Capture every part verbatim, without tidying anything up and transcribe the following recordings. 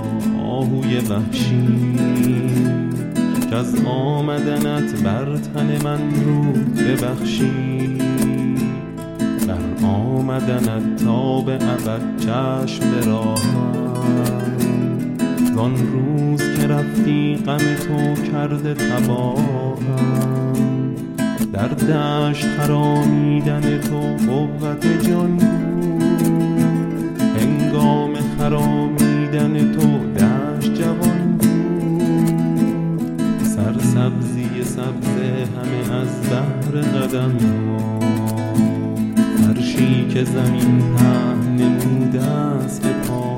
آهوی وحشی که از آمدنت بر تن من رو ببخشی، بر آمدنت تا به ابد چشم براهم. زان روز که رفتی غم تو کرده تباهم، در دشت خرامیدن تو قوت جان بود، هنگام خرامیدن تو دشت جوان بود. سرسبزی سبزه همه از بهر قدم ها، فرشی که زمین پهن نموده است به پا.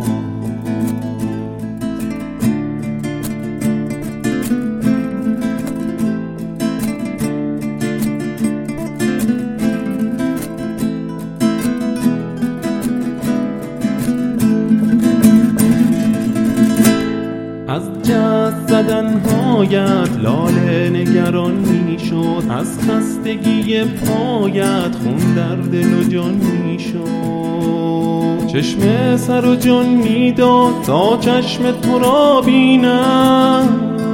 از جست زدنهایت لاله نگران می شد، از خستگی پایت خون در دل و جان می شد. چشم سر و جان می داد تا چشم تو را بینم،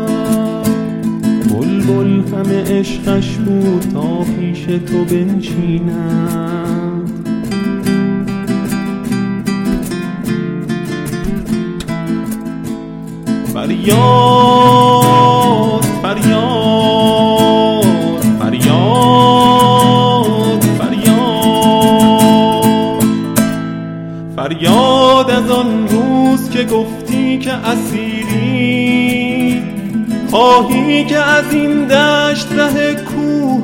بلبل همه عشقش بود تا پیش تو بنشینم. فریاد فریاد فریاد فریاد فریاد از آن روز که گفتی که اسیری، خواهی که از این دشت ره کوه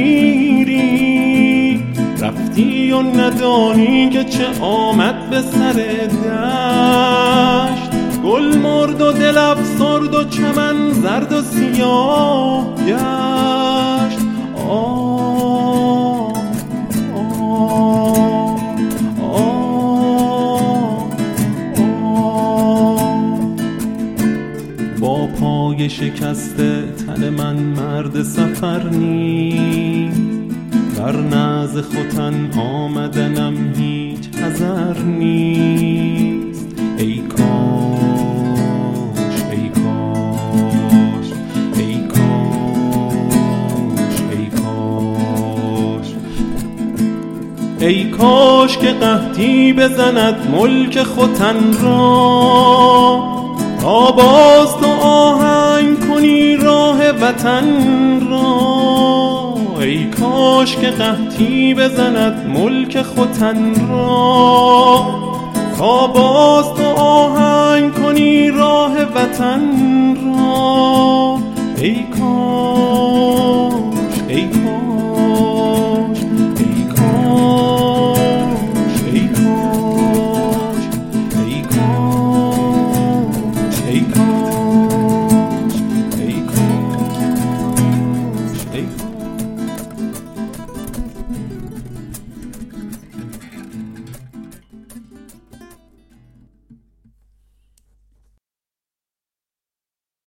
بگیری. رفتی و ندانی که چه آمد به سر دشت، گل مرد و دل افسرد و چمن زرد و سیاه گشت. آه آه آه آه. با پای شکسته تن من مرد سفر نیست، بر ناز ختن آمدنم هیچ حذر نیست. ای کاش ای کاش ای کاش ای کاش ای کاش که قحطی بزند ملک ختن را، تا باز تو آهنگ کنی راه وطن را. ای کاش که قحطی بزند ملک ختن را، تا باز تو آهنگ کنی راه وطن را. ای کاش ای کاش ای کاش ای کاش ای کاش ای کاش ای کاش ای کاش